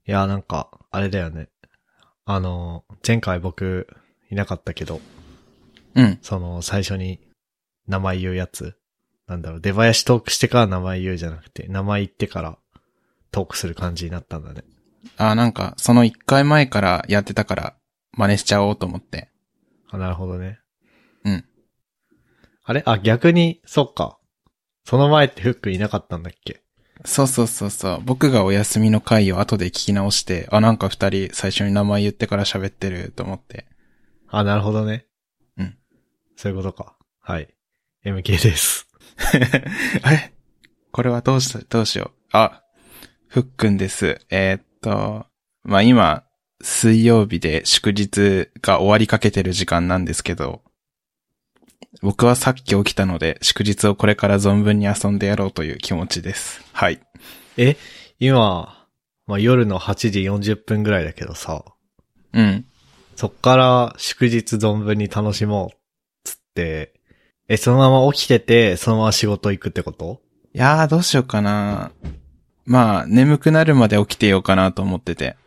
いや、なんか、あれだよね。前回僕、いなかったけど、 うん。 最初に名前言うやつ。なんだろう、出囃子トークしてから名前言うじゃなくて、名前言ってからトークする感じになったんだね。 なんか、その1回前からやってたから、真似しちゃおうと思って。 あ、なるほどね。 うん。 あれ逆に、そっか。その前ってフックいなかったんだっけ？ そうそうそうそう。僕がお休みの回を後で聞き直して、なんか2人最初に名前言ってから喋ってると思って。 あ、なるほどね。 うん。 そういうことか。はい。MK です。 あれこれはどうしよう。ふっくんです。まあ、今、水曜日で祝日が終わりかけてる時間なんですけど、僕はさっき起きたので、祝日をこれから存分に遊んでやろうという気持ちです。はい。 今、まあ、夜の8時40分ぐらいだけどさ、 うん。 そっから祝日存分に楽しもうっつって、そのまま起きてて、そのまま仕事行くってこと？ いやー、どうしようかな。まあ、眠くなるまで起きてようかなと思ってて。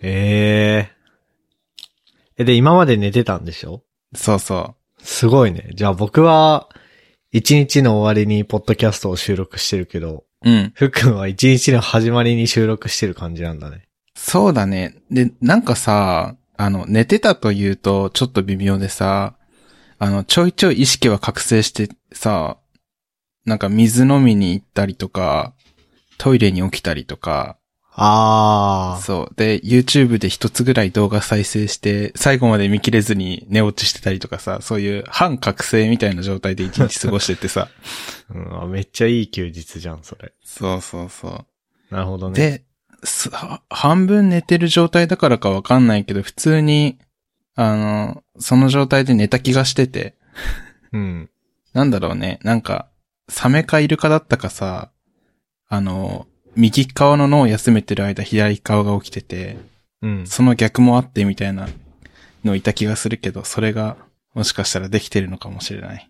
で、今まで寝てたんでしょ？ そうそすごいね。じゃあ僕は、一日の終わりにポッドキャストを収録してるけど、 う。うん。 ふっくんは一日の始まりに収録してる感じなんだね。 そうだね。で、なんかさ、寝てたというとちょっと微妙でさ、ちょいちょい意識は覚醒してさ、なんか水飲みに行ったりとか、トイレに起きたりとか、そう。で、YouTube で一つぐらい動画再生して、最後まで見切れずに寝落ちしてたりとかさ、そういう半覚醒みたいな状態で一日過ごしててさ。 うん、めっちゃいい休日じゃん、それ。 そうそうそう。 なるほどね。 で、半分寝てる状態だからかわかんないけど、普通に、その状態で寝た気がしてて。 うん。 なんだろうね。なんか、サメかイルカだったかさ、右側の脳を休めてる間、左側が起きてて、 うん。 その逆もあってみたいなのいた気がするけど、それが、もしかしたらできてるのかもしれない。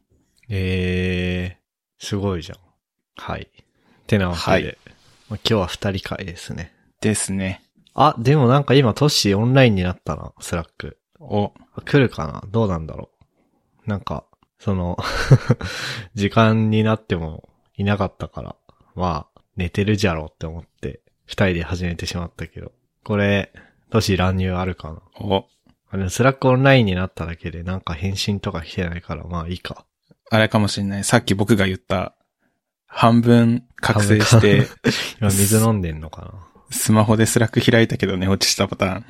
すごいじゃん。はい。てなわけで。はい、今日は二人会ですね。 ですね。 でもなんか今トッシーオンラインになったな、スラック。 来るかな？どうなんだろう。なんか、時間になってもいなかったから、まあ、寝てるじゃろって思って、二人で始めてしまったけど。これ、トッシー乱入あるかな？スラックオンラインになっただけでなんか返信とか来てないから、まあいいか。 あれかもしれない。さっき僕が言った、半分覚醒して、 今水飲んでんのかな？ スマホでスラック開いたけど寝落ちしたパターン。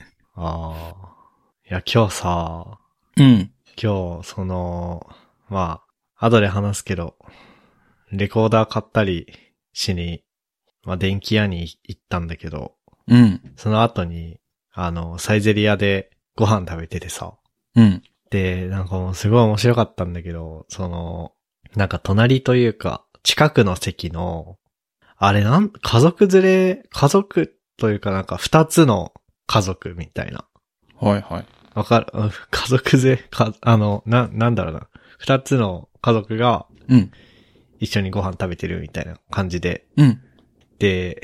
いや、今日さ、 うん。 今日、まあ、後で話すけど、レコーダー買ったりしに、まあ、電気屋に行ったんだけど、 うん。 その後に、サイゼリヤでご飯食べててさ、 うん。 で、なんかもうすごい面白かったんだけど、なんか隣というか、近くの席の、あれ家族というかなんか二つの家族みたいな。 はいはい。 わかる？家族連れ、なんだろうな。二つの家族が、 うん。 一緒にご飯食べてるみたいな感じで。 うん。 で、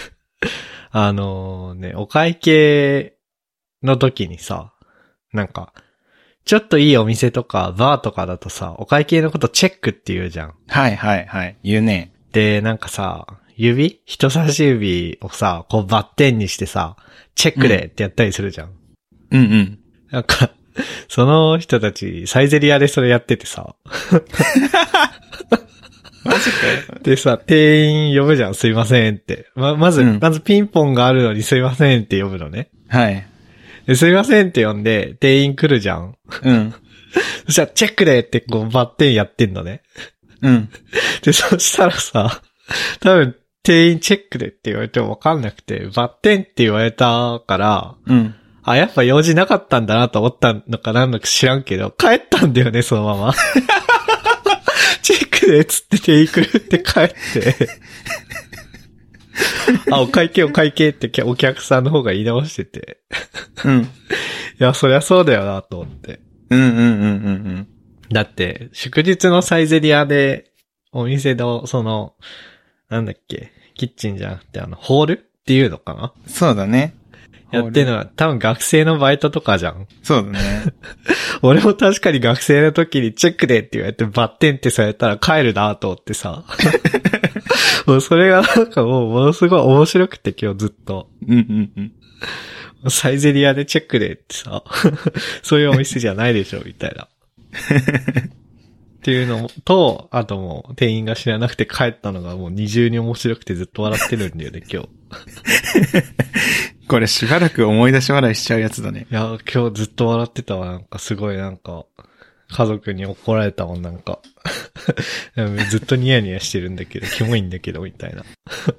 お会計の時にさ、なんか、ちょっといいお店とか、バーとかだとさ、お会計のことチェックって言うじゃん。 はいはいはい。言うね。 で、なんかさ、人差し指をさ、こうバッテンにしてさ、チェックでってやったりするじゃん。 うんうん。 なんか、その人たち、サイゼリヤでそれやっててさ。 マジかよ。 でさ、店員呼ぶじゃん、すいませんって。まずピンポンがあるのにすいませんって呼ぶのね。 はい。 ですいませんって呼んで、店員来るじゃん。 うん。 そしたら、チェックでってこう、バッテンやってんのね。 うん。 で、そしたらさ、多分、店員チェックでって言われてもわかんなくて、バッテンって言われたから、 うん。 やっぱ用事なかったんだなと思ったのかなんのか知らんけど、帰ったんだよね、そのまま。チェックでつって店員来るって帰って。お会計ってお客さんの方が言い直してて。 うん。 いや、そりゃそうだよなと思って。 うんうんうんうんうん。 だって、祝日のサイゼリヤで、お店の、なんだっけ、キッチンじゃなくてホールっていうのかなそうだね。 やってるのは多分学生のバイトとかじゃん。 そうだね。 俺も確かに学生の時にチェックでって言われてバッテンってされたら帰るなと思ってさ。もうそれがなんかもうものすごい面白くて今日ずっと。サイゼリアでチェックでってさ、そういうお店じゃないでしょみたいな。っていうのと、あともう店員が知らなくて帰ったのがもう二重に面白くてずっと笑ってるんだよね、今日。 これしばらく思い出し笑いしちゃうやつだね。 いや、今日ずっと笑ってたわ。なんかすごいなんか、家族に怒られたもんなんか。ずっとニヤニヤしてるんだけど、キモいんだけど、みたいな。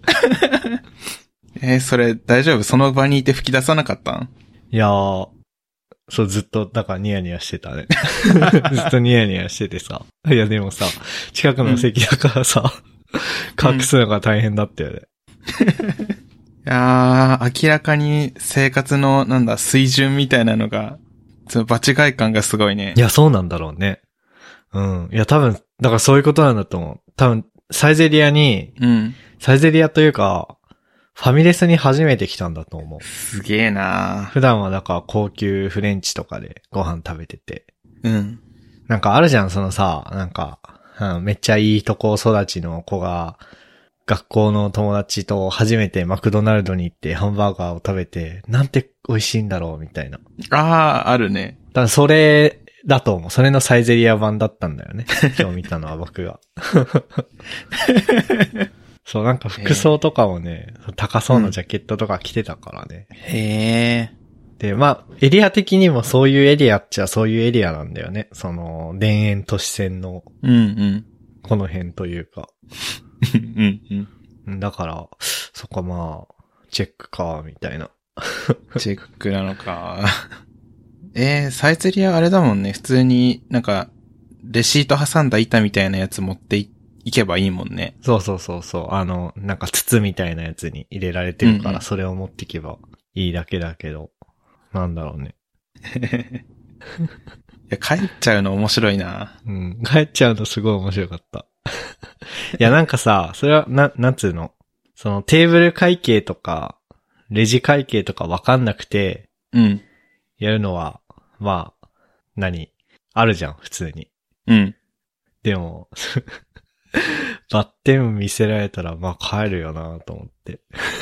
それ大丈夫？その場にいて吹き出さなかったん？ いやー、そう、ずっと、だからニヤニヤしてたね。ずっとニヤニヤしててさ。いや、でもさ、近くの席だからさ、隠すのが大変だったよね。 いやー、明らかに生活の、水準みたいなのが、その場違い感がすごいね。 いや、そうなんだろうね。うん。いや、多分、だからそういうことなんだと思う。多分、サイゼリアというか、ファミレスに初めて来たんだと思う。 すげえな。 普段はだから高級フレンチとかでご飯食べてて。 うん。 なんかあるじゃん、そのさ、なんか、めっちゃいいとこ育ちの子が、学校の友達と初めてマクドナルドに行ってハンバーガーを食べて、なんて美味しいんだろうみたいな。 あるね。 だからそれだと思う。それのサイゼリア版だったんだよね。今日見たのは僕が。そう、なんか服装とかもね、高そうなジャケットとか着てたからね。 へー。 で、まあ、エリア的にもそういうエリアっちゃそういうエリアなんだよね。その、田園都市線の、この辺というか。だから、そこまあ、チェックか、みたいな。 チェックなのか。サイゼリアあれだもんね。普通になんか、レシート挟んだ板みたいなやつ持っていけばいいもんね。 そう。なんか筒みたいなやつに入れられてるから、それを持っていけばいいだけだけど、なんだろうね。 いや、帰っちゃうの面白いな。 うん。帰っちゃうのすごい面白かった。いや、なんかさ、それは、なんつうの？そのテーブル会計とか、レジ会計とかわかんなくて、やるのは、まあ、あるじゃん、普通に。でも、バッテン見せられたら、まあ帰るよなと思って。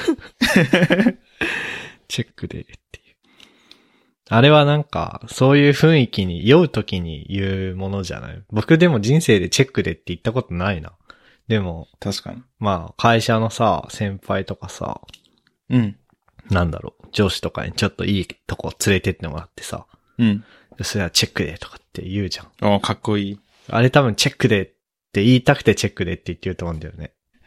チェックでっていう。あれはなんか、そういう雰囲気に酔うときに言うものじゃない？僕でも人生でチェックでって言ったことないな。でも、 確かに。 まあ、会社のさ、先輩とかさ、なんだろう、上司とかにちょっといいとこ連れてってもらってさ、それはチェックでとかって言うじゃん。 かっこいい。 あれ多分チェックでって言いたくてチェックでって言ってると思うんだよね。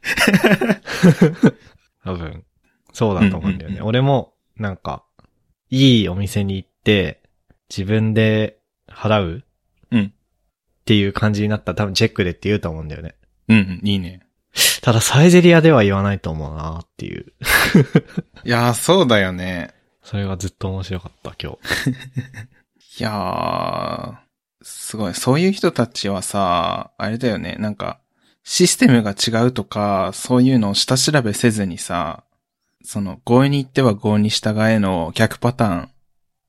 多分、そうだと思うんだよね。俺も、なんか、いいお店に行って、自分で払うっていう感じになったら多分チェックでって言うと思うんだよね。 いいね。 ただサイゼリアでは言わないと思うなっていう。 いやー、そうだよね。 それがずっと面白かった、今日。 いやー、すごい。そういう人たちはさ、あれだよね。なんか、システムが違うとか、そういうのを下調べせずにさ、その、合意に行っては合意に従えの逆パターン。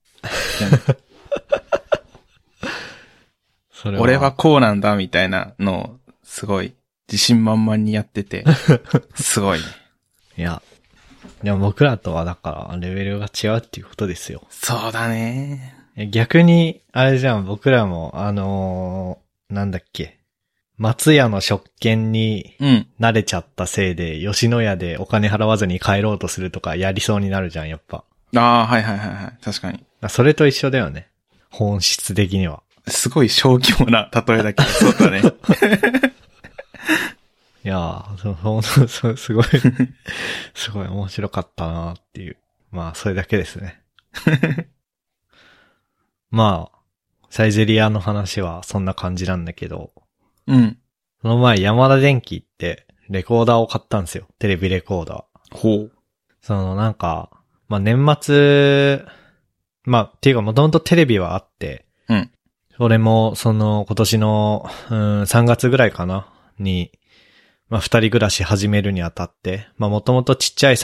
俺はこうなんだみたいなのを、すごい、自信満々にやってて、すごいね。 いや、でも僕らとはだから、レベルが違うっていうことですよ。 そうだね。 逆に、あれじゃん、僕らも、なんだっけ。松屋の食券に慣れちゃったせいで、吉野家でお金払わずに帰ろうとするとかやりそうになるじゃん、やっぱ。 はい。確かに。 それと一緒だよね。本質的には。 すごい小規模な例えだけど、そうだね。 いやー、すごい、すごい面白かったなっていう。まあ、それだけですね。まあ、サイゼリアの話はそんな感じなんだけど。その前、ヤマダ電機行って、レコーダーを買ったんですよ。テレビレコーダー。そのなんか、まあ年末、まあ、っていうかもともとテレビはあって、それも、その今年の、3月ぐらいかなに、 まあ二人暮らし始めるにあたって、まあもともとちっちゃい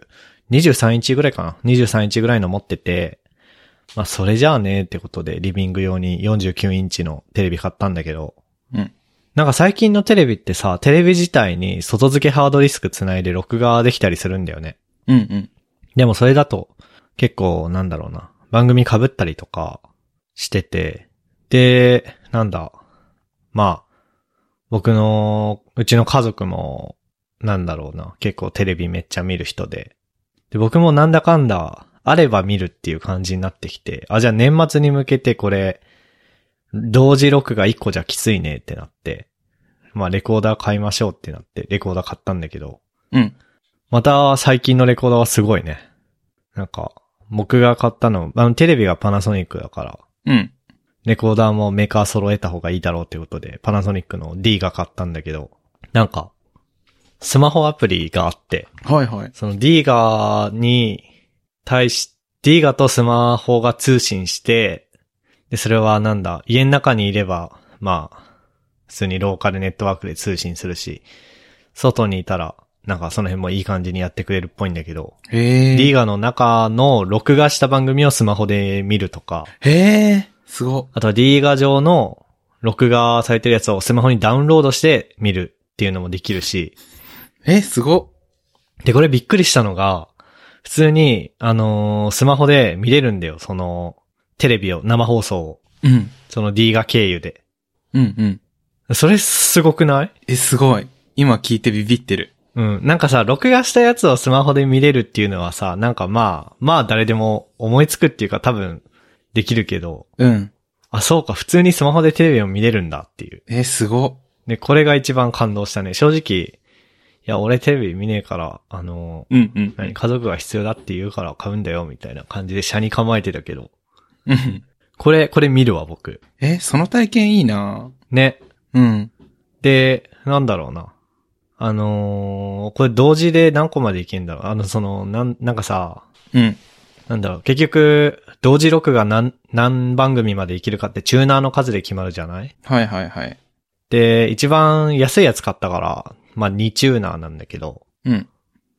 23インチぐらいかな ?23 インチぐらいの持ってて、まあそれじゃあねってことでリビング用に49インチのテレビ買ったんだけど、 うん。 なんか最近のテレビってさ、テレビ自体に外付けハードディスクつないで録画できたりするんだよね。 うんうん。 でもそれだと結構なんだろうな、番組被ったりとかしてて、で、なんだ、まあ、うちの家族も、なんだろうな、結構テレビめっちゃ見る人で、で、僕もなんだかんだ、あれば見るっていう感じになってきて、じゃあ年末に向けてこれ、同時録画1個じゃきついねってなって、まあレコーダー買いましょうってなって、レコーダー買ったんだけど、 うん。 また最近のレコーダーはすごいね。なんか、僕が買ったの、テレビがパナソニックだから、 うん。 レコーダーもメーカー揃えた方がいいだろうってことで、パナソニックの D が買ったんだけど、なんか、スマホアプリがあって、 はいはい。 その D ガに対し、D ガとスマホが通信して、で、それはなんだ、家の中にいれば、まあ、普通にローカルネットワークで通信するし、外にいたら、なんかその辺もいい感じにやってくれるっぽいんだけど、 へえ。 D ガの中の録画した番組をスマホで見るとか、 へえ。すご。 あとは D ガ上の録画されてるやつをスマホにダウンロードして見るっていうのもできるし、 すご。 で、これびっくりしたのが、普通に、スマホで見れるんだよ、その、テレビを、生放送を。 うん。 その D ガ経由で。 うんうん。 それすごくない？ すごい。今聞いてビビってる。 うん。なんかさ、録画したやつをスマホで見れるっていうのはさ、なんかまあ誰でも思いつくっていうか多分できるけど、 うん。 そうか、普通にスマホでテレビを見れるんだっていう。 すご。 で、これが一番感動したね。正直、いや、俺テレビ見ねえから、 うんうん。 家族が必要だって言うから買うんだよ、みたいな感じで車に構えてたけど。 うん。 これ見るわ、僕。 その体験いいな。 ね。 うん。 で、なんだろうな。これ同時で何個までいけんだろう。なんかさ、 うん。 なんだろう。結局、同時録画何番組までいけるかってチューナーの数で決まるじゃない？ はいはいはい。 で、一番安いやつ買ったから、まあ2チューナーなんだけど、 うん。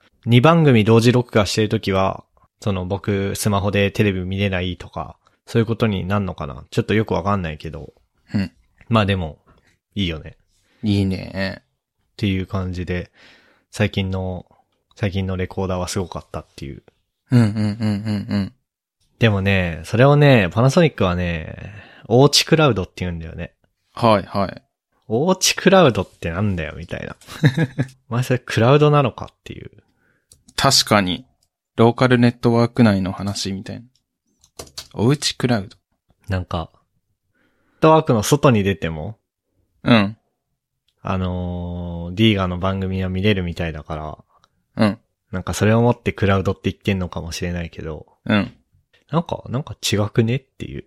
2番組同時録画してるときは、僕、スマホでテレビ見れないとか、そういうことになんのかな？ちょっとよくわかんないけど。 うん。 まあでも、いいよね。 いいね。 っていう感じで、最近のレコーダーはすごかったっていう。 うんうんうんうんうん。 でもね、それをね、パナソニックはね、オーチクラウドって言うんだよね。 はいはい。 オーチクラウドってなんだよ、みたいな。お前それクラウドなのかっていう。 確かに。ローカルネットワーク内の話みたいな。おうちクラウド。 なんか、ネットワークの外に出ても、 うん。 D ガの番組は見れるみたいだから、 うん。 なんかそれをもってクラウドって言ってんのかもしれないけど、 うん。 なんか違くねっていう。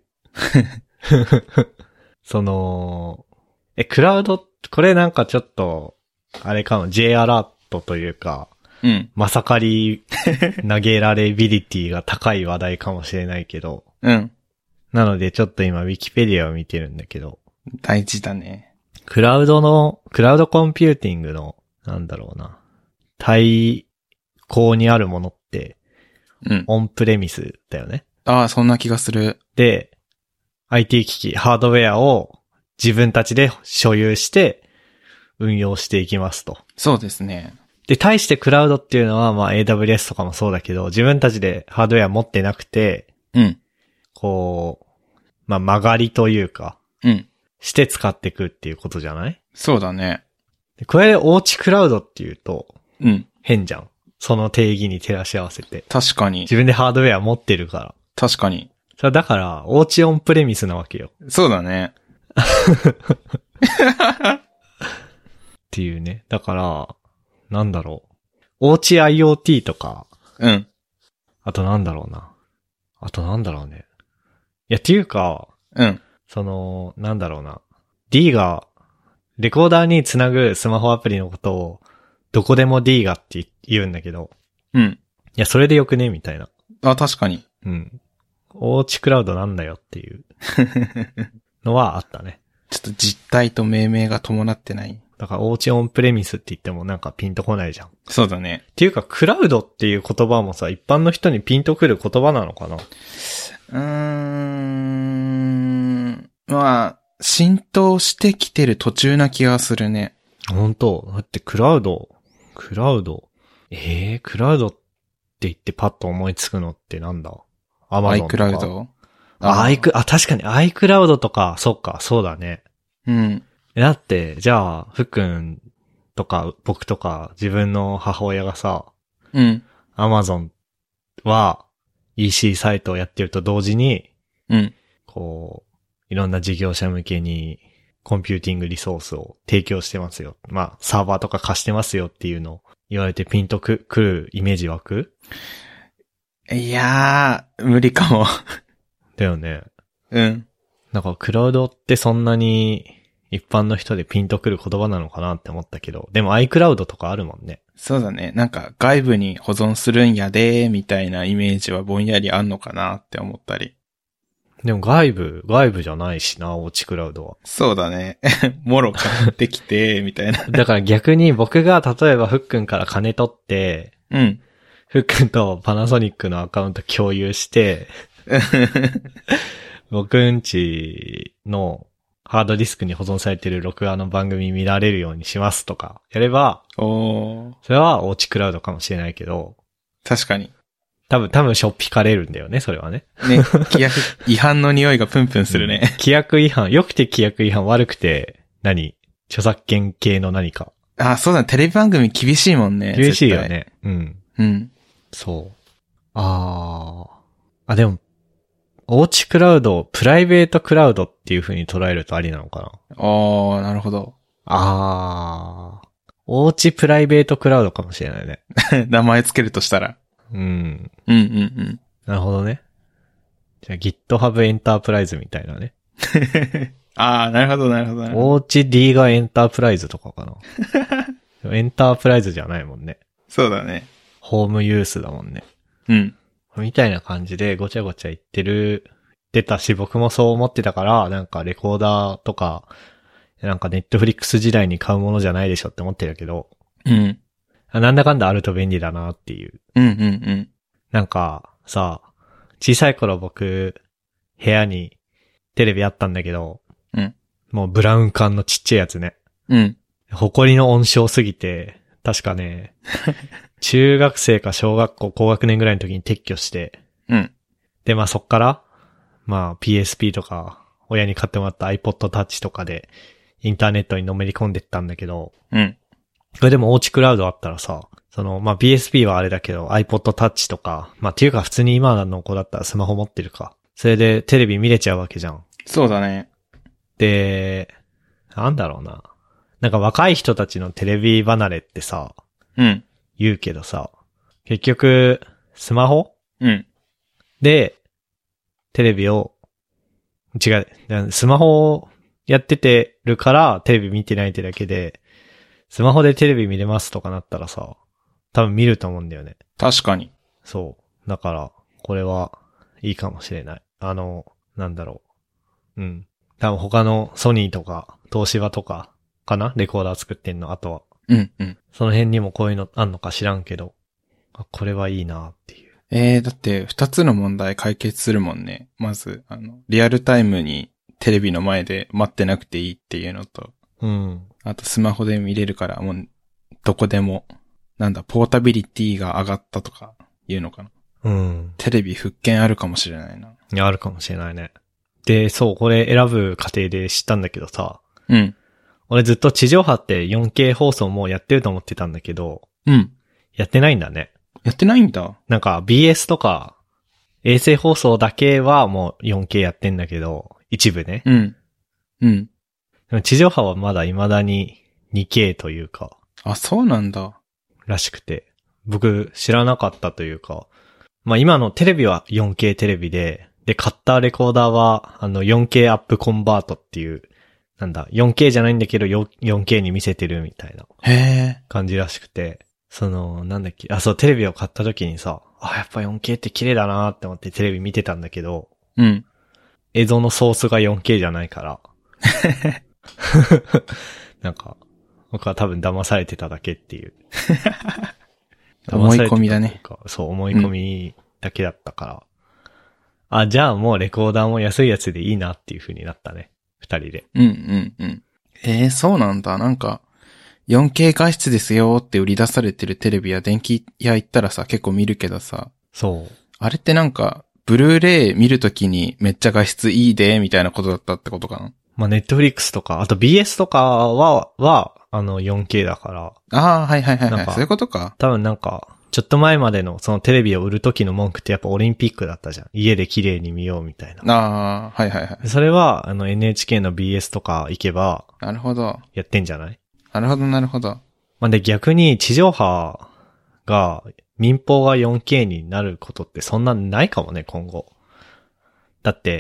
クラウド、これなんかちょっと、あれかも、J アラートというか、 うん。 まさかり投げられビリティが高い話題かもしれないけど、 うん。 なのでちょっと今ウィキペディアを見てるんだけど、 大事だね。 クラウドコンピューティングの、なんだろうな、対抗にあるものって、 うん。 オンプレミスだよね。 ああ、そんな気がする。 で、IT 機器、ハードウェアを自分たちで所有して運用していきますと。 そうですね。 で、対してクラウドっていうのは、まあ AWS とかもそうだけど、自分たちでハードウェア持ってなくて、 うん。 こう、まあ曲がりというか、 うん。 して使っていくっていうことじゃない？ そうだね。 でこれでオーチクラウドっていうと、 うん。 変じゃん。その定義に照らし合わせて。 確かに。 自分でハードウェア持ってるから。 確かに。 それだから、オーチオンプレミスなわけよ。 そうだね。 っていうね。だから、なんだろう。オーチ IoT とか、 うん。 あとなんだろうな。あとなんだろうね。いや、っていうか、 うん。 なんだろうな。D が、レコーダーにつなぐスマホアプリのことを、どこでも D がって言うんだけど、 うん。 いや、それでよくねみたいな。 あ、確かに。 うん。オーチクラウドなんだよっていうのはあったね。 ちょっと実態と命名が伴ってない。 だからおうちオンプレミスって言ってもなんかピンとこないじゃん。っそうだね。 ていうか、クラウドっていう言葉もさ、一般の人にピンとくる言葉なのかな？ まあ、浸透してきてる途中な気がするね。 本当？だってクラウドクラウドって言ってパッと思いつくのってなんだ？アマゾンとか。 iCloud？ 確かに iCloud とか、そっか、そうだね。 うん。 だって、じゃあ、ふっくんとか僕とか自分の母親がさ、 うん。 Amazon は EC サイトをやってると同時に、 うん。 こう、いろんな事業者向けにコンピューティングリソースを提供してますよ。まあ、サーバーとか貸してますよっていうのを言われてピンとくるイメージ湧く？ いやー、無理かも。 だよね。 うん。 なんかクラウドってそんなに一般の人でピンとくる言葉なのかなって思ったけど、でも iCloud とかあるもんね。 そうだね。なんか外部に保存するんやでーみたいなイメージはぼんやりあんのかなって思ったり。 でも外部じゃないしな、おうちクラウドは。 そうだね。もろ買ってきて、みたいな。 だから逆に僕が例えばふっくんから金取って、 うん。 ふっくんとパナソニックのアカウント共有して、僕んちのハードディスクに保存されてる録画の番組見られるようにしますとかやれば、 おー。 それはおうちクラウドかもしれないけど、 確かに。 多分しょっぴかれるんだよね、それはね。 ね、規約違反の匂いがプンプンするね。 規約違反、良くて規約違反、悪くて著作権系の何か。 あ、そうだね。テレビ番組厳しいもんね。 厳しいよね。うん。 うん。 そう。でも、おうちクラウドをプライベートクラウドっていう風に捉えるとありなのかな？ なるほど。 おうちプライベートクラウドかもしれないね。 名前つけるとしたら。 うん。 うんうんうん。 なるほどね。じゃあ GitHub エンタープライズみたいなね。 なるほどなるほど。 おうち D がエンタープライズとかかな。エンタープライズじゃないもんね。 そうだね。 ホームユースだもんね。 うん。 みたいな感じでごちゃごちゃ言ってたし、僕もそう思ってたから、なんかレコーダーとか、なんかネットフリックス時代に買うものじゃないでしょって思ってるけど、 うん。 なんだかんだあると便利だなっていう。 うんうんうん。 なんかさ、小さい頃僕、部屋にテレビあったんだけど、 うん。 もうブラウン管のちっちゃいやつね。 うん。 埃の温床すぎて、確かね、中学生か小学校高学年ぐらいの時に撤去して、 うん。 で、まあそっから、まあ PSP とか、親に買ってもらった iPod Touch とかで、インターネットにのめり込んでったんだけど、 うん。 これでもおうちクラウドあったらさ、まあ PSP はあれだけど iPod Touch とか、まあっていうか普通に今の子だったらスマホ持ってるか。それでテレビ見れちゃうわけじゃん。 そうだね。 で、なんだろうな。なんか若い人たちのテレビ離れってさ、 うん。 言うけどさ、結局、スマホうん。 で、テレビを、違う、スマホをやっててるからテレビ見てないってだけで、スマホでテレビ見れますとかなったらさ、多分見ると思うんだよね。 確かに。 そう。だから、これはいいかもしれない。なんだろう。うん。多分他のソニーとか、東芝とか、かなレコーダー作ってんの、あとは。 うんうん。 その辺にもこういうのあんのか知らんけど、これはいいなっていう。 だって二つの問題解決するもんね。まず、リアルタイムにテレビの前で待ってなくていいっていうのと、 うん。 あとスマホで見れるからもう、どこでも、ポータビリティが上がったとか言うのかな。 うん。 テレビ復権あるかもしれないな。 いや、あるかもしれないね。で、そう、これ選ぶ過程で知ったんだけどさ、 うん。 俺ずっと地上波って 4K 放送もやってると思ってたんだけど、 うん。 やってないんだね。 やってないんだ。 なんか BS とか衛星放送だけはもう 4K やってんだけど、一部ね。 うん。うん。 でも地上波はまだ未だに 2K というか。 あ、そうなんだ。 らしくて。僕知らなかったというか。まあ今のテレビは 4K テレビで、買ったレコーダーは4K アップコンバートっていう、4K じゃないんだけど 4K に見せてるみたいな感じらしくて、そう、テレビを買った時にさ、やっぱ 4K って綺麗だなーって思ってテレビ見てたんだけど、 うん。 映像のソースが 4K じゃないから、 僕は多分騙されてただけっていう。 思い込みだね。 そう、思い込みだけだったから。あ、じゃあもうレコーダーも安いやつでいいなっていう風になったね。二人で。 そうなんだ。なんか、4K 画質ですよって売り出されてるテレビや電気屋行ったらさ、結構見るけどさ。 そう。あれってなんか、ブルーレイ見るときにめっちゃ画質いいで、みたいなことだったってことかな。 まあ、ネットフリックスとか、あと BS とかは、4K だから。 はい。そういうことか。 多分なんか、ちょっと前までのそのテレビを売る時の文句ってやっぱオリンピックだったじゃん。家で綺麗に見ようみたいな。 はい。 それは、NHK の BS とか行けば。 なるほど。 やってんじゃない？ なるほど。 まあ、で逆に地上波が、民放が 4K になることってそんなないかもね、今後。だって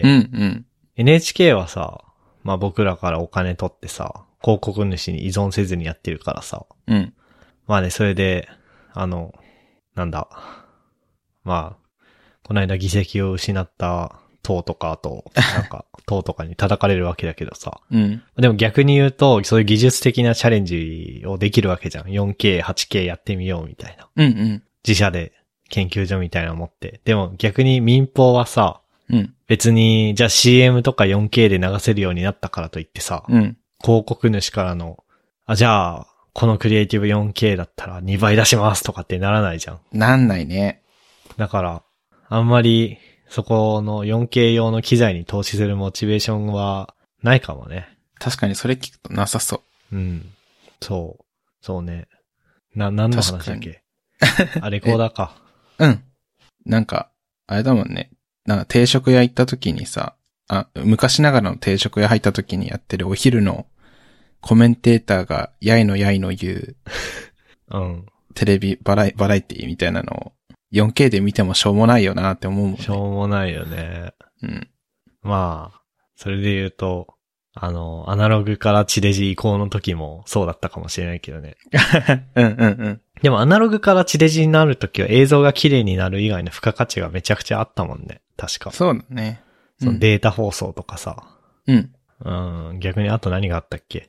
、NHK はさ、まあ僕らからお金取ってさ、広告主に依存せずにやってるからさ。まあね、それで、なんだ。まあ、この間議席を失った党とかと、なんか、党とかに叩かれるわけだけどさ。でも逆に言うと、そういう技術的なチャレンジをできるわけじゃん。4K、8K やってみようみたいな。自社で研究所みたいなの持って。でも逆に民放はさ、別に、じゃあ CM とか 4K で流せるようになったからといってさ、広告主からの、じゃあ、このクリエイティブ 4K だったら2倍出しますとかってならないじゃん。 なんないね。 だから、あんまり、そこの 4K 用の機材に投資するモチベーションはないかもね。 確かにそれ聞くとなさそう。 そうね。何の話だっけ？レコーダーか。 なんか、あれだもんね。なんか定食屋行った時にさ、昔ながらの定食屋入った時にやってるお昼のコメンテーターがやいの言う、テレビバラエティみたいなのを 4K で見てもしょうもないよなって思うもんね。 しょうもないよね。まあ、それで言うと、アナログから地デジ移行の時もそうだったかもしれないけどね。でもアナログから地デジになる時は映像が綺麗になる以外の付加価値がめちゃくちゃあったもんね。確か。 そうだね。 そのデータ放送とかさ。逆にあと何があったっけ？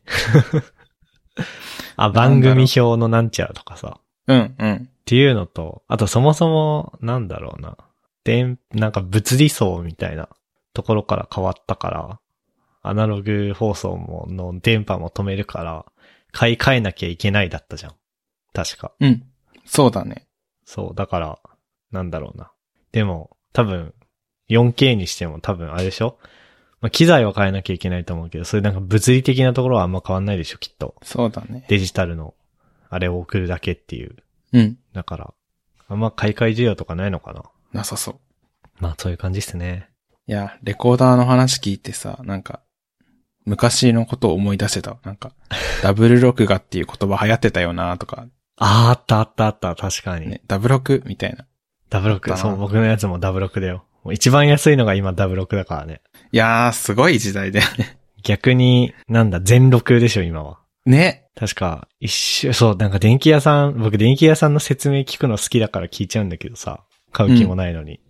番組表のなんちゃらとかさ。っていうのと、あとそもそも、なんだろうな。なんか物理層みたいなところから変わったから、アナログ放送の電波も止めるから、買い替えなきゃいけないだったじゃん。確か。 そうだね。 そう、だから、なんだろうな。でも、多分、4K にしても多分あれでしょ？まあ、機材は変えなきゃいけないと思うけど、それなんか物理的なところはあんま変わんないでしょ、きっと。 そうだね。 デジタルの、あれを送るだけっていう。だから、あんま買い替え需要とかないのかな？ なさそう。 まあ、そういう感じっすね。 いや、レコーダーの話聞いてさ、なんか、昔のことを思い出せた。なんか、ダブル録画っていう言葉流行ってたよなとか。 あった、確かに。 ね、ダブ録みたいな。 ダブ録、そう、僕のやつもダブ録だよ。一番安いのが今ダブ録だからね。 いやー、すごい時代だよね。 逆に、全録でしょ、今は。 ね。 確か、そう、なんか僕電気屋さんの説明聞くの好きだから聞いちゃうんだけどさ、買う気もないのに。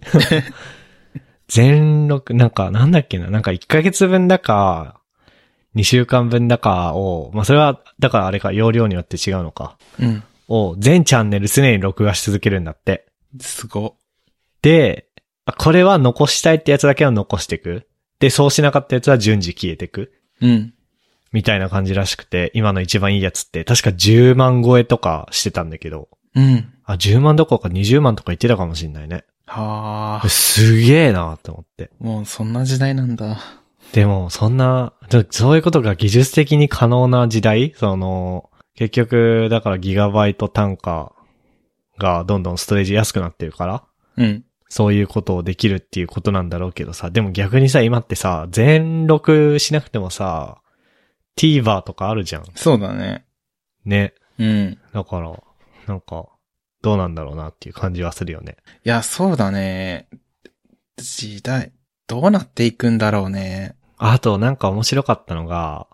全録、なんだっけな、なんか1ヶ月分だか、2週間分だかを、まあ、それは、だからあれか、容量によって違うのか。を、全チャンネル常に録画し続けるんだって。 すご。 で、これは残したいってやつだけは残していく。で、そうしなかったやつは順次消えていく。みたいな感じらしくて、今の一番いいやつって、確か10万超えとかしてたんだけど。10万どころか20万とか言ってたかもしんないね。すげえなって思って。 もうそんな時代なんだ。 でも、そういうことが技術的に可能な時代？結局、だからギガバイト単価がどんどんストレージ安くなってるから。そういうことをできるっていうことなんだろうけどさ、でも逆にさ、今ってさ、全録しなくてもさ、TVer とかあるじゃん。 そうだね。 ね。だから、なんか、どうなんだろうなっていう感じはするよね。 いや、そうだね。時代、どうなっていくんだろうね。 あと、なんか面白かったのが、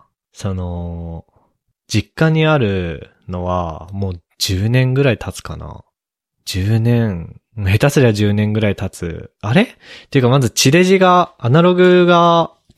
実家にあるのは、もう10年ぐらい経つかな。10年、下手すりゃ10年ぐらい経つ。あれっていうかまずアナログが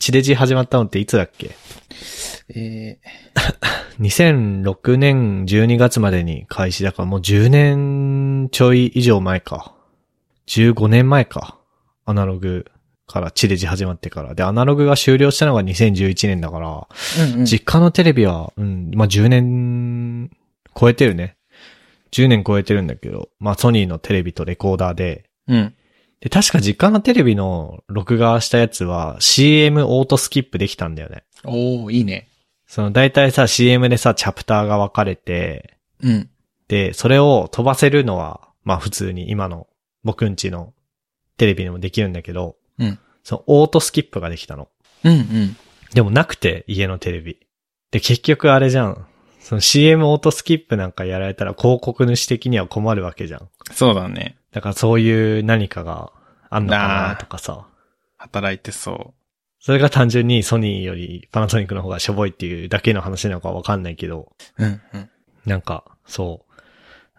地デジ始まったのっていつだっけ？2006年12月までに開始だからもう10年ちょい以上前か。15年前か。アナログから地デジ始まってから。で、アナログが終了したのが2011年だから、実家のテレビは、まあ、10年超えてるね。10年超えてるんだけど、まあ、ソニーのテレビとレコーダーで、で、確か実家のテレビの録画したやつは CM オートスキップできたんだよね。 おー、いいね。 大体さ、CM でさ、チャプターが分かれて、で、それを飛ばせるのは、まあ普通に今の僕んちのテレビでもできるんだけど、そのオートスキップができたの。でもなくて、家のテレビ。で、結局あれじゃん。その CM オートスキップなんかやられたら広告主的には困るわけじゃん。 そうだね。 だからそういう何かがあんのかなとかさ。 働いてそう。それが単純にソニーよりパナソニックの方がしょぼいっていうだけの話なのかわかんないけど。なんか、そう。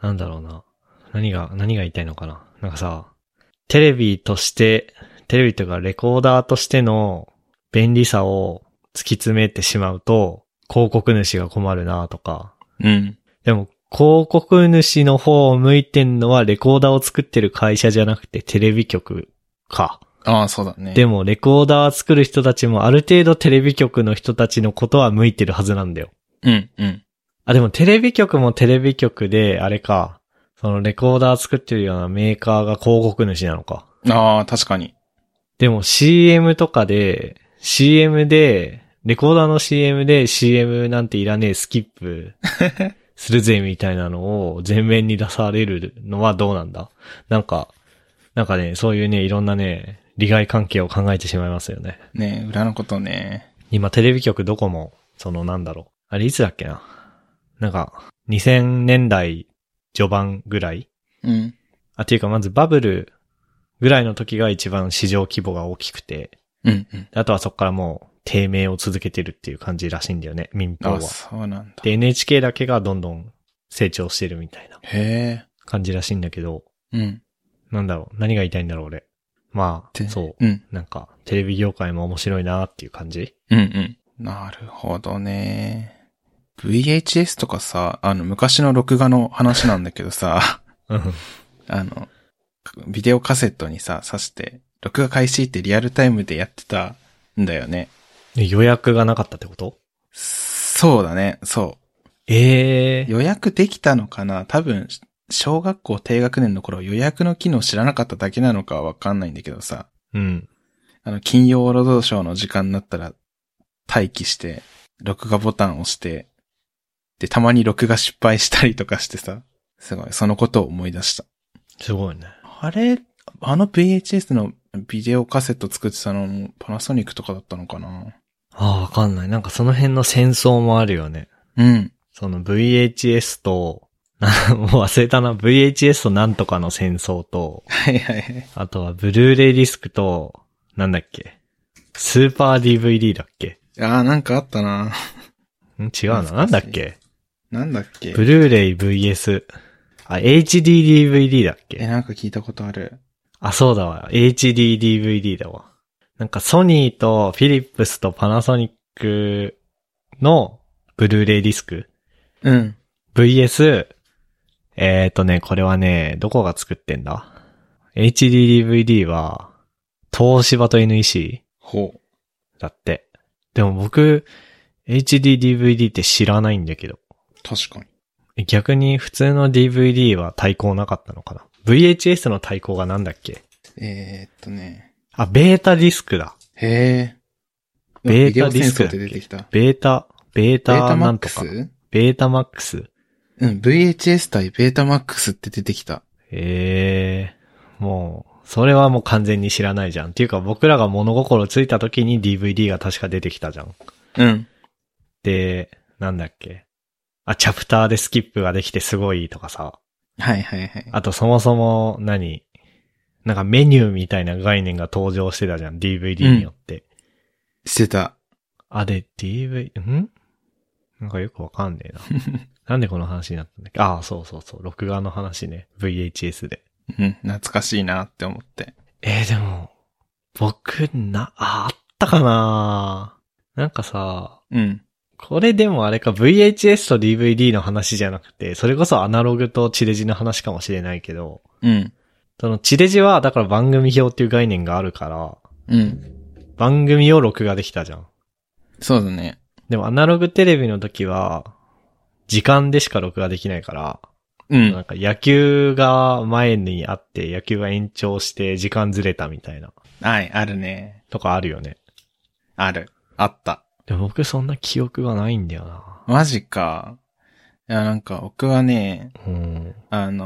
なんだろうな。何が言いたいのかな。なんかさ、テレビというかレコーダーとしての便利さを突き詰めてしまうと、広告主が困るなとか。でも、広告主の方を向いてんのはレコーダーを作ってる会社じゃなくてテレビ局か。 ああ、そうだね。 でも、レコーダー作る人たちもある程度テレビ局の人たちのことは向いてるはずなんだよ。でもテレビ局もテレビ局で、あれか、そのレコーダー作ってるようなメーカーが広告主なのか。 ああ、確かに。 でも CM とかで、レコーダーの CM で CM なんていらねえスキップするぜみたいなのを前面に出されるのはどうなんだ？なんかね、そういうね、いろんなね、利害関係を考えてしまいますよね。 ね、裏のことね。 今テレビ局どこも、あれいつだっけな。なんか、2000年代序盤ぐらい？っていうかまずバブルぐらいの時が一番市場規模が大きくて。あとはそこからもう低迷を続けてるっていう感じらしいんだよね、民放は。 そうなんだ。 で、NHK だけがどんどん成長してるみたいな。感じらしいんだけど。なんだろう、何が言いたいんだろう、俺。まあ、そう。なんか、テレビ業界も面白いなっていう感じ？ なるほどね。VHS とかさ、昔の録画の話なんだけどさ、ビデオカセットにさ、挿して、録画開始ってリアルタイムでやってたんだよね。 予約がなかったってこと？ そうだね、そう。予約できたのかな？多分、小学校低学年の頃予約の機能知らなかっただけなのかはわかんないんだけどさ。金曜ロードショーの時間になったら待機して、録画ボタンを押して、で、たまに録画失敗したりとかしてさ、すごい、そのことを思い出した。 すごいね。 VHS のビデオカセット作ってたのもパナソニックとかだったのかな？ わかんない。なんかその辺の戦争もあるよね。その VHS と、もう忘れたな。VHS となんとかの戦争と、あとはブルーレイディスクと、なんだっけ？スーパー DVD だっけ？ なんかあったな。 違うな。なんだっけ？ ブルーレイ VS、HDDVD だっけ？ なんか聞いたことある。 そうだわ。HDDVD だわ。なんかソニーとフィリップスとパナソニックのブルーレイディスク。VS、これはね、どこが作ってんだ？ HDDVD は、東芝と NEC？だって。でも僕、HDDVD って知らないんだけど。 確かに。逆に普通の DVD は対抗なかったのかな？ VHS の対抗がなんだっけ？ベータディスクだ。 ベータディスクだっけ？ベータなんとか。ベータマックス。 VHS 対ベータマックスって出てきた。 もう、それはもう完全に知らないじゃん。っていうか僕らが物心ついた時に DVD が確か出てきたじゃん。で、なんだっけ。チャプターでスキップができてすごいとかさ。あとそもそもなんかメニューみたいな概念が登場してたじゃん。DVD によって。 してた。 なんかよくわかんねえな。なんでこの話になったんだっけ？そう。録画の話ね。VHS で。 懐かしいなって思って。 でも、僕あっったかな？なんかさ、 うん。 これでもあれか VHS と DVD の話じゃなくて、それこそアナログと地デジの話かもしれないけど、 うん。 その地デジはだから番組表っていう概念があるから、 うん。 番組を録画できたじゃん。 そうだね。 でもアナログテレビの時は、時間でしか録画できないから、 うん。 なんか野球が前にあって野球が延長して時間ずれたみたいなはい、あるね。 とかあるよね。 ある。あった。 でも僕そんな記憶がないんだよな。 マジか。いや、なんか僕はね、 うん。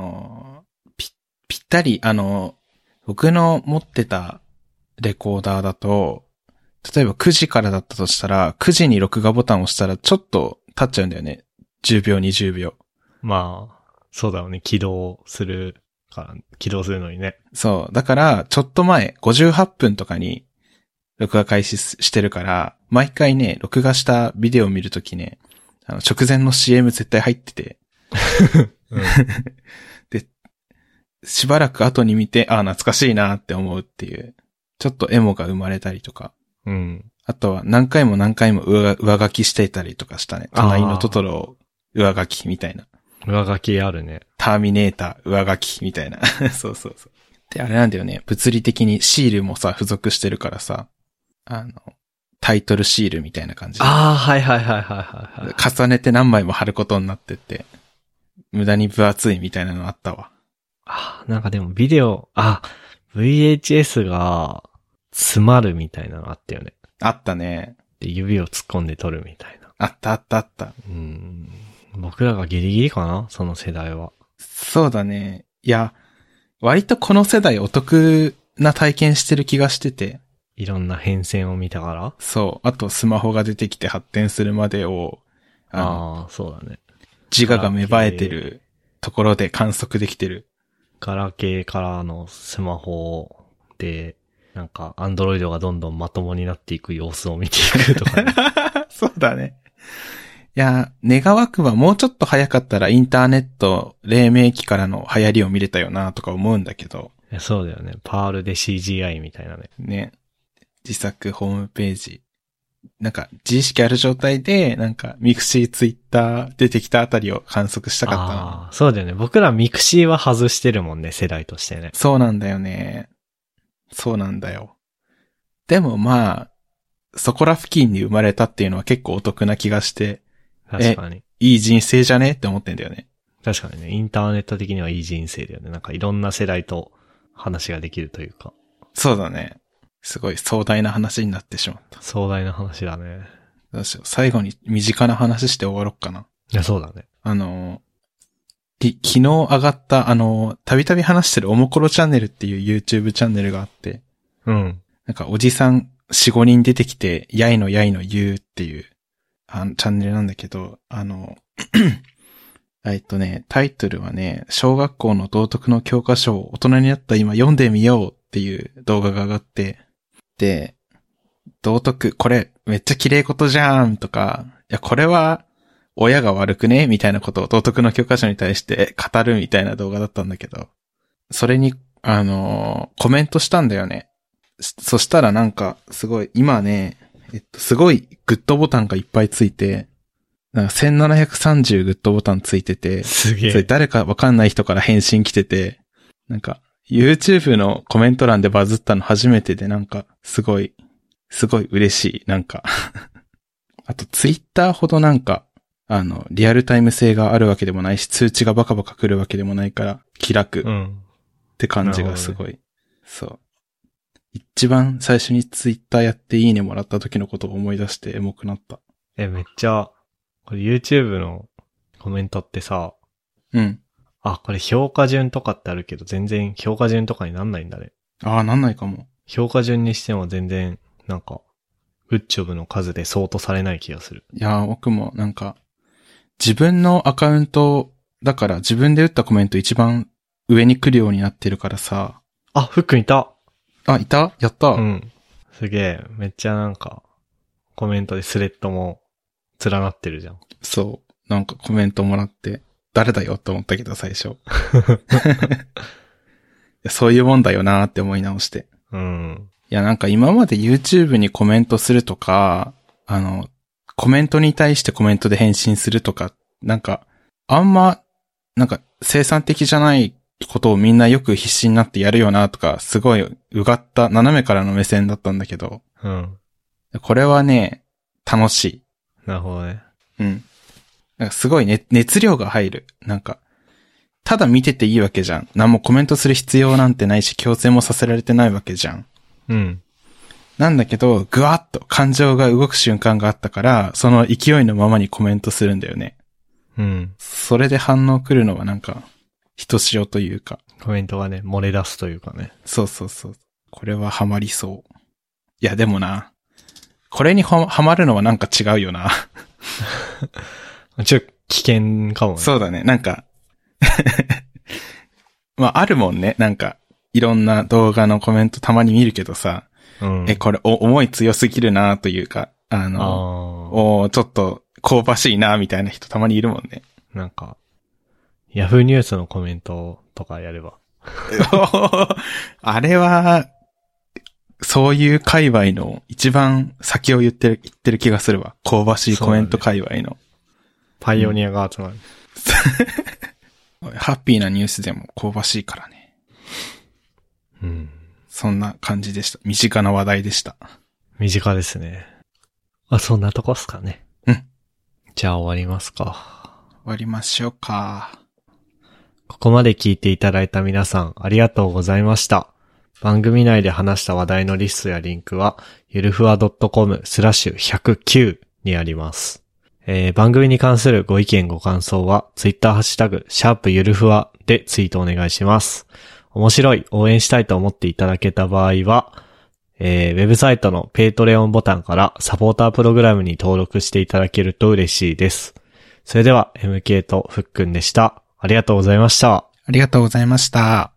ぴったり、僕の持ってたレコーダーだと、例えば9時からだったとしたら、9時に録画ボタンを押したらちょっと経っちゃうんだよね。10秒、20秒。 まあ、そうだよね。起動するのにね。 そう。だから、ちょっと前、58分とかに、録画開始してるから、毎回ね、録画したビデオを見るときね、直前の CM 絶対入ってて、 うん、 で、しばらく後に見て、あ、懐かしいなって思うっていう、ちょっとエモが生まれたりとか、 うん。 あとは何回も何回も上書きしていたりとかしたね。隣のトトロを上書きみたいな。 上書きあるね。 ターミネーター上書きみたいな。そうそうそう。で、あれなんだよね。物理的にシールもさ、付属してるからさ、タイトルシールみたいな感じで。 ああ、はいはいはいはいはい、はい。 重ねて何枚も貼ることになってて、無駄に分厚いみたいなのあったわ。 ああ、なんかでもビデオ、VHS が詰まるみたいなのあったよね。 あったね。 で、指を突っ込んで撮るみたいな。 あったあったあった。 僕らがギリギリかなその世代は。 そうだね。いや、割とこの世代お得な体験してる気がしてて。 いろんな変遷を見たから。 そう。あとスマホが出てきて発展するまでを、 そうだね。 自我が芽生えてるところで観測できてる。 ガラケーからのスマホで、なんか、アンドロイドがどんどんまともになっていく様子を見ていくとかね。 そうだね。いや、願わくはもうちょっと早かったらインターネット黎明期からの流行りを見れたよなとか思うんだけど。 いやそうだよね。パールで CGI みたいなね。 ね。自作ホームページ。なんか、自意識ある状態で、なんか、ミクシー、ツイッター出てきたあたりを観測したかったな。 そうだよね。僕らミクシーは外してるもんね、世代としてね。 そうなんだよね。そうなんだよ。でもまあ、そこら付近に生まれたっていうのは結構お得な気がして、 確かに。 いい人生じゃねって思ってんだよね。 確かにね、インターネット的にはいい人生だよね。なんかいろんな世代と話ができるというか。 そうだね。すごい壮大な話になってしまった。 壮大な話だね。 どうしよう。最後に身近な話して終わろっかな。 いや、そうだね。 昨日上がった、たびたび話してるおもころチャンネルっていう YouTube チャンネルがあって、 うん。 なんかおじさん4、5人出てきて、やいの言うっていう、チャンネルなんだけど、タイトルはね、小学校の道徳の教科書を大人になった今読んでみようっていう動画が上がって、で、道徳、これめっちゃ綺麗事じゃんとか、いや、これは親が悪くねみたいなことを道徳の教科書に対して語るみたいな動画だったんだけど、それに、コメントしたんだよね。そしたらなんか、すごい、今ね、すごいグッドボタンがいっぱいついて、なんか1730グッドボタンついてて、 すげえ。 それ誰かわかんない人から返信来てて、なんか、YouTube のコメント欄でバズったの初めてでなんか、すごい嬉しい、なんか。あと、Twitter ほどなんか、リアルタイム性があるわけでもないし、通知がバカバカ来るわけでもないから、気楽って感じがすごい。ね、そう。一番最初にTwitterやっていいねもらった時のことを思い出してエモくなった。 めっちゃ、これ YouTube のコメントってさ、 うん。 これ評価順とかってあるけど、全然評価順とかになんないんだね。 なんないかも。 評価順にしても全然、なんか、グッジョブの数で相当されない気がする。 いや、僕もなんか、自分のアカウントだから自分で打ったコメント一番上に来るようになってるからさ。 フックいた。 いた？やった。 うん。すげえ。めっちゃなんか、コメントでスレッドも連なってるじゃん。 そう。なんかコメントもらって、誰だよって思ったけど最初。そういうもんだよなーって思い直して。 うん。 いや、なんか今まで YouTube にコメントするとか、コメントに対してコメントで返信するとか、なんか、あんま、なんか生産的じゃないことをみんなよく必死になってやるよなとか、すごいうがった斜めからの目線だったんだけど、 うん。 これはね、楽しい。 なるほどね。 うん。なんかすごいね、熱量が入る。なんか、ただ見てていいわけじゃん。何もコメントする必要なんてないし、強制もさせられてないわけじゃん。 うん。 なんだけど、ぐわっと感情が動く瞬間があったから、その勢いのままにコメントするんだよね。 うん。 それで反応来るのはなんか、ひとしおというか。 コメントがね、漏れ出すというかね。 そうそうそう。これはハマりそう。いや、でもな、これにハマるのはなんか違うよな。 ちょっと危険かもね。 そうだね、なんか、まあ、あるもんね。なんか、いろんな動画のコメントたまに見るけどさ、 うん。 これ思い強すぎるなというか、ちょっと香ばしいなみたいな人たまにいるもんね。 なんか、ヤフーニュースのコメントとかやれば。 あれは、そういう界隈の一番先を言ってる気がするわ。香ばしいコメント界隈の。 パイオニアが集まる。 ハッピーなニュースでも香ばしいからね。 うん。 そんな感じでした。身近な話題でした。 身近ですね。そんなとこっすかね。 うん。 じゃあ終わりますか。 終わりましょうか。 ここまで聞いていただいた皆さんありがとうございました。番組内で話した話題のリストやリンクは、ゆるふわ .com/109 にあります。番組に関するご意見ご感想は、ツイッターハッシュタグ、#ゆるふわでツイートお願いします。面白い、応援したいと思っていただけた場合は、ウェブサイトのペイトレオンボタンからサポータープログラムに登録していただけると嬉しいです。それでは MK とふっくんでした。ありがとうございました。 ありがとうございました。